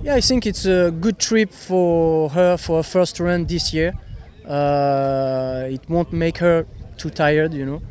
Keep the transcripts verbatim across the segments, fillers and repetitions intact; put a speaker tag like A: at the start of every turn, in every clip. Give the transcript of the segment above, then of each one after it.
A: Yeah, I think it's a good trip for her for her first run this year. Uh, it won't make her too tired, you know.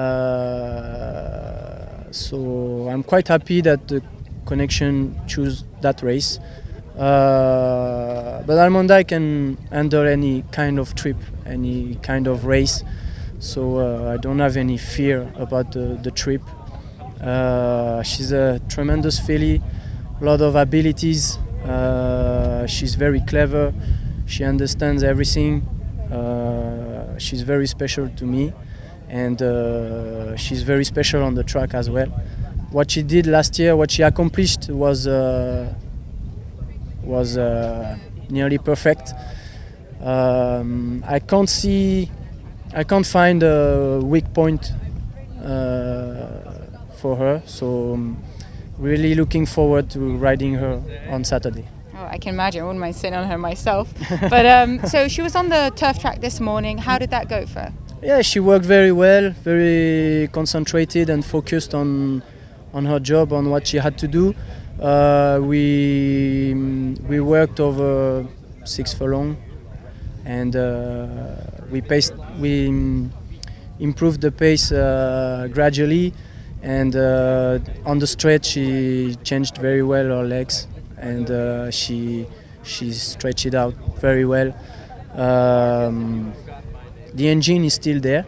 A: Uh, so I'm quite happy that the connection chose that race. Uh, but Almonda can handle any kind of trip, any kind of race. So uh, I don't have any fear about the, the trip. Uh, she's a tremendous filly, a lot of abilities. Uh, she's very clever. She understands everything. Uh, she's very special to me, and uh, she's very special on the track as well. What she did last year, what she accomplished, was uh, was uh, nearly perfect. Um, I can't see, I can't find a weak point uh, for her. So um, really looking forward to riding her on Saturday.
B: Oh, I can imagine. I wouldn't mind sitting on her myself. But um, so she was on the turf track this morning. How did that go for her?
A: Yeah, she worked very well, very concentrated and focused on on her job, on what she had to do. Uh, we we worked over six furlong, and uh, we paced, we improved the pace uh, gradually, and uh, on the straight she changed very well her legs, and uh, she she stretched it out very well. Um, the engine is still there,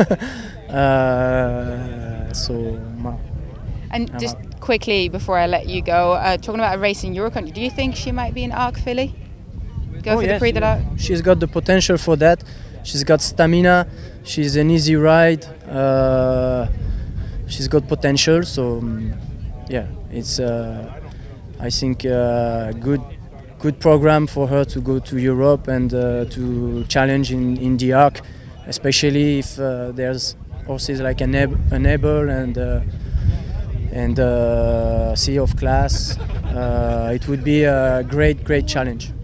A: uh, so.
B: And just quickly before I let you go, uh, talking about a race in your country, do you think she might be an Arc filly? Go
A: oh,
B: for
A: yes,
B: the Prix de l'Arc?
A: She's got the potential for that. She's got stamina. She's an easy ride. Uh, she's got potential. So um, yeah, it's uh, I think a good good program for her to go to Europe and uh, to challenge in, in the Arc, especially if uh, there's horses like an Able and. Uh, and uh, Sea of Class. Uh, it would be a great, great challenge.